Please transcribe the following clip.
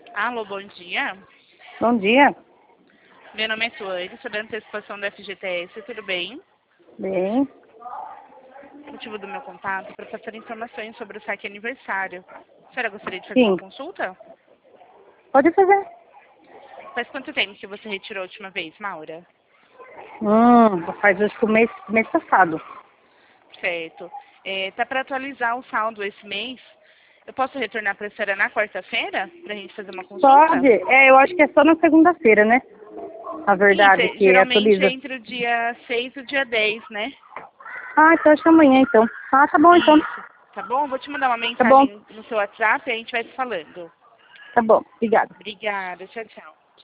Alô, bom dia. Bom dia. Meu nome é Suane, sou da antecipação da FGTS, tudo bem? Bem. O motivo do meu contato é para passar informações sobre o saque aniversário. A senhora gostaria de fazer uma Sim. consulta? Pode fazer. Faz quanto tempo que você retirou a última vez, Maura? Faz acho que o mês passado. Certo. Tá para atualizar o saldo esse mês. Eu posso retornar para a senhora na quarta-feira para a gente fazer uma consulta? Pode. Eu acho que é só na segunda-feira, né? A Isso, verdade, que geralmente é atualiza. entre o dia 6 e o dia 10, né? Então acho que amanhã, então. Tá bom, então. Isso. Tá bom? Vou te mandar uma Tá bom. mensagem no seu WhatsApp e a gente vai se falando. Tá bom. Obrigada. Obrigada. Tchau, tchau.